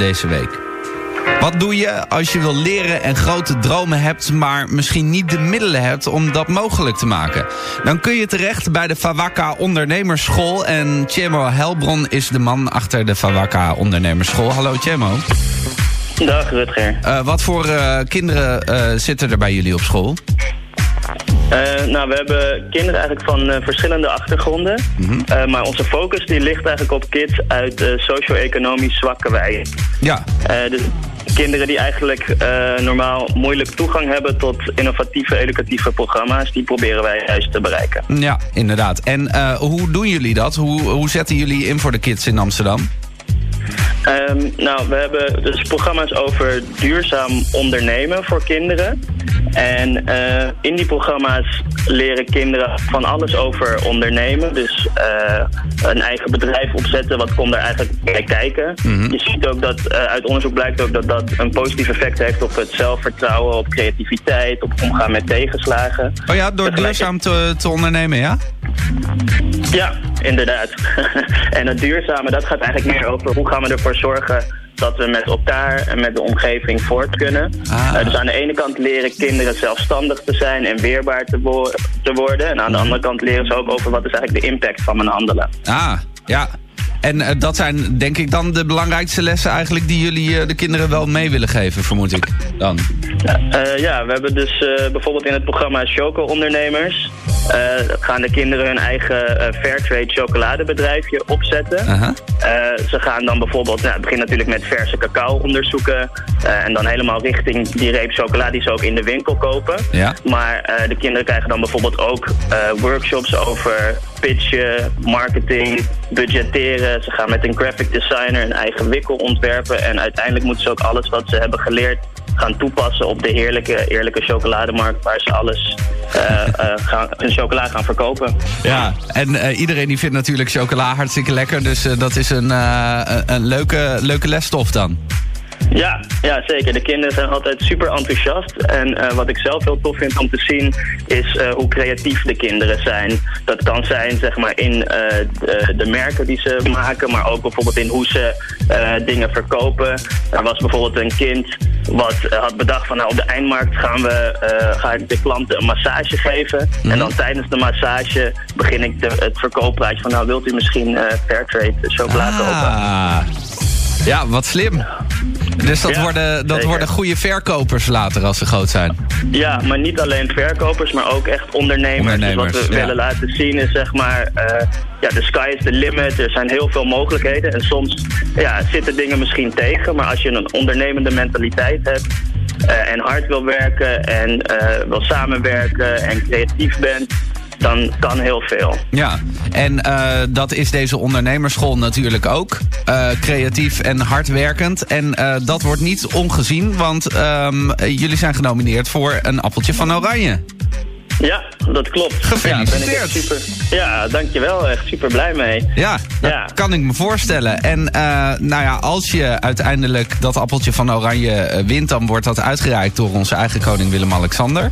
deze week. Wat doe je als je wil leren en grote dromen hebt, maar misschien niet de middelen hebt om dat mogelijk te maken? Dan kun je terecht bij de Fawaka Ondernemersschool. En Tjemo Helbron is de man achter de Fawaka Ondernemersschool. Hallo Tjemo. Dag Rutger. Wat voor kinderen zitten er bij jullie op school? We hebben kinderen eigenlijk van verschillende achtergronden. Mm-hmm. Maar onze focus die ligt eigenlijk op kids uit socio-economisch zwakke wijken. Ja. Dus kinderen die eigenlijk normaal moeilijk toegang hebben tot innovatieve, educatieve programma's, die proberen wij juist te bereiken. Ja, inderdaad. En hoe doen jullie dat? Hoe zetten jullie in voor de kids in Amsterdam? We hebben dus programma's over duurzaam ondernemen voor kinderen. En in die programma's leren kinderen van alles over ondernemen. Dus een eigen bedrijf opzetten, wat komt er eigenlijk bij kijken. Mm-hmm. Je ziet ook dat uit onderzoek blijkt ook dat dat een positief effect heeft op het zelfvertrouwen, op creativiteit, op omgaan met tegenslagen. Oh ja, door duurzaam te ondernemen, ja? Ja, inderdaad. En het duurzame, dat gaat eigenlijk meer over hoe gaan we ervoor zorgen dat we met elkaar en met de omgeving voort kunnen. Dus aan de ene kant leren kinderen zelfstandig te zijn en weerbaar te worden. En aan de andere kant leren ze ook over wat is eigenlijk de impact van mijn handelen. Ja. En dat zijn denk ik dan de belangrijkste lessen eigenlijk die jullie de kinderen wel mee willen geven, vermoed ik dan. We hebben dus bijvoorbeeld in het programma Choco-ondernemers gaan de kinderen hun eigen Fairtrade chocoladebedrijfje opzetten. Ze gaan dan bijvoorbeeld, het begint natuurlijk met verse cacao onderzoeken en dan helemaal richting die reep chocola die ze ook in de winkel kopen. Ja. Maar de kinderen krijgen dan bijvoorbeeld ook workshops over pitchen, marketing, budgetteren. Ze gaan met een graphic designer een eigen wikkel ontwerpen en uiteindelijk moeten ze ook alles wat ze hebben geleerd gaan toepassen op de eerlijke chocolademarkt waar ze alles hun chocola gaan verkopen. Ja, en iedereen die vindt natuurlijk chocola hartstikke lekker, dus dat is een leuke lesstof dan. Ja, zeker. De kinderen zijn altijd super enthousiast. En wat ik zelf heel tof vind om te zien is hoe creatief de kinderen zijn. Dat kan zijn zeg maar in de merken die ze maken, maar ook bijvoorbeeld in hoe ze dingen verkopen. Er was bijvoorbeeld een kind wat had bedacht van op de eindmarkt ga ik de klanten een massage geven. En dan tijdens de massage begin ik het verkooppraatje van wilt u misschien Fairtrade chocola kopen? Ja, wat slim. Dus dat worden goede verkopers later als ze groot zijn. Ja, maar niet alleen verkopers, maar ook echt ondernemers. Dus wat we willen laten zien is zeg maar, de sky is the limit. Er zijn heel veel mogelijkheden. En soms zitten dingen misschien tegen. Maar als je een ondernemende mentaliteit hebt en hard wil werken en wil samenwerken en creatief bent, dan kan heel veel. Ja, en dat is deze ondernemersschool natuurlijk ook. Creatief en hardwerkend. En dat wordt niet ongezien, want jullie zijn genomineerd voor een appeltje van Oranje. Ja, dat klopt. Gefeliciteerd. Ja, dankjewel. Echt super blij mee. Ja, dat kan ik me voorstellen. En als je uiteindelijk dat appeltje van Oranje wint, dan wordt dat uitgereikt door onze eigen koning Willem-Alexander.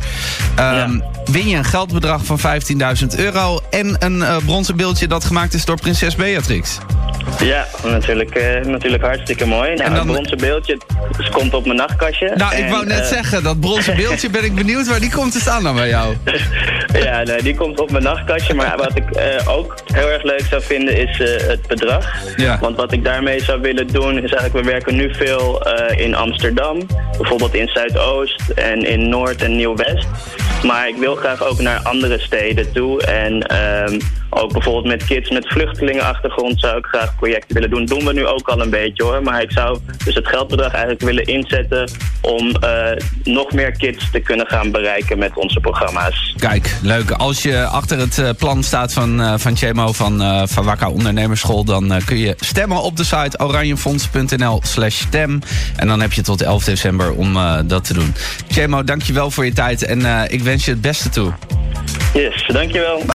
Win je een geldbedrag van €15.000 en een bronzen beeldje dat gemaakt is door prinses Beatrix. Ja, natuurlijk hartstikke mooi. Nou, het bronzen beeldje komt op mijn nachtkastje. Nou, ik wou net zeggen, dat bronzen beeldje ben ik benieuwd waar die komt te staan dan bij jou. Ja, nee, die komt op mijn nachtkastje. Maar wat ik ook heel erg leuk zou vinden is het bedrag. Ja. Want wat ik daarmee zou willen doen is eigenlijk, we werken nu veel in Amsterdam. Bijvoorbeeld in Zuidoost en in Noord en Nieuw-West. Maar ik wil graag ook naar andere steden toe. En ook bijvoorbeeld met kids met vluchtelingenachtergrond zou ik graag projecten willen doen. Doen we nu ook al een beetje hoor. Maar ik zou dus het geldbedrag eigenlijk willen inzetten om nog meer kids te kunnen gaan bereiken met onze programma's. Kijk, leuk. Als je achter het plan staat van Tjemo van Fawaka Ondernemersschool, dan kun je stemmen op de site oranjefonds.nl/stem. En dan heb je tot 11 december om dat te doen. Tjemo, dankjewel voor je tijd en ik wens je het beste toe. Yes, dankjewel.